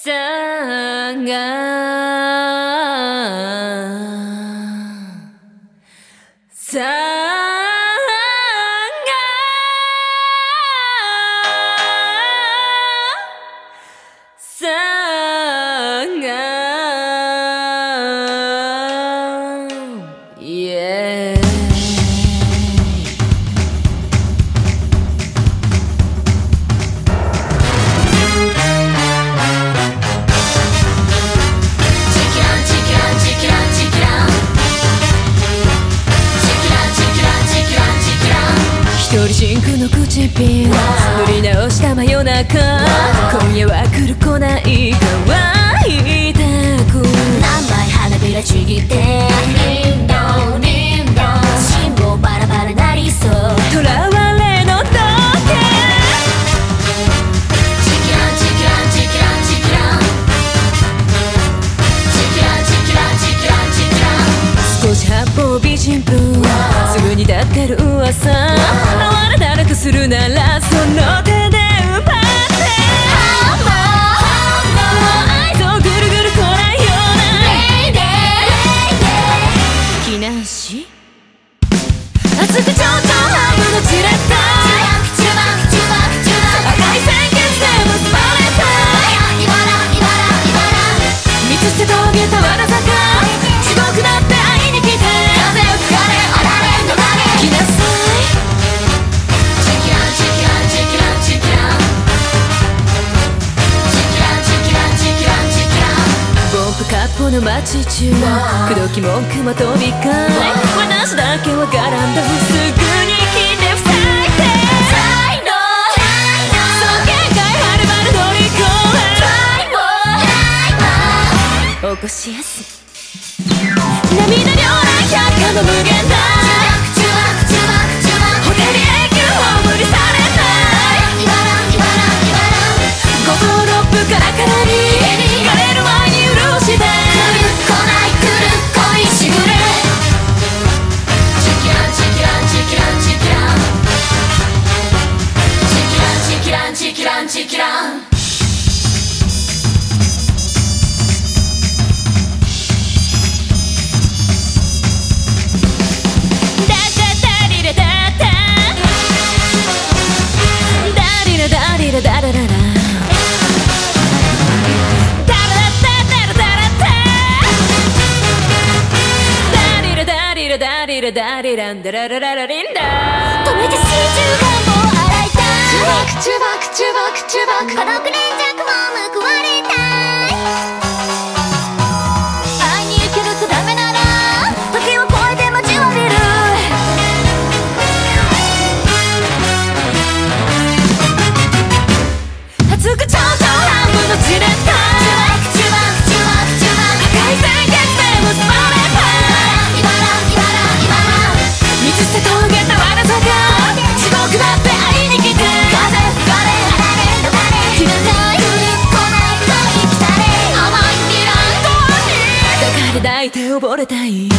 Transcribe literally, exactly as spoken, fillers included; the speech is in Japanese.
さがさがさが Yeah一人シンクの口ピン塗り直した真夜中今夜は来る来ない乾いたく何枚花びらちぎってリンドリンド信号バラバラなりそう囚われの時計チキランチキランチキランチキランチキランチキランチキランチキラン少し八方美人風すぐに立ってる噂哀れだらくするならその手で奪ってハンマーハンマー愛想ぐるぐるこないようなレイデーレイデー気なし熱くちょうちょ半分の散れたチュバンチュバンチュバンチュバン赤い鮮血で結ばれたイバライバライバラ見つけ遂げたわら坂地獄だって会いに来て風吹かれあられの影来なさいチキランチキランチキランチキランチキランチキランチキランチキランボンプカッポの街中口説き文句も飛び交い私だけはガランドすぐに来て塞いで才能そう限界はるばる乗り越え起こしやす涙両来百科の無限大チュバンチュバンチュバンホテル永久を無理されないイバライバライバラ五臓六腑カラカラに枯れる前に潤して来る来ない来る恋しぐれチキランチキランチキランチキランチキランチキランチキランチキランダラダラダラダラダラダラダラダラダラダラダリラダリラダリラダリランダララララリンダ止めて水中願望洗いたいチュバクチュバクチュバクチュバク孤独連着も報われたい会いに行けるとダメなら時を超えて待ちわびる熱くちょうちょ半分の散れたチュバクチュバクチュバクチュバク赤い鮮血で結ばれたイバライバライバラ見つけ遂げたわら坂地獄だって会いに来て風吹かれあられの彼来なさい来ない恋来たれ甘い未来抱かれ抱いて溺れたい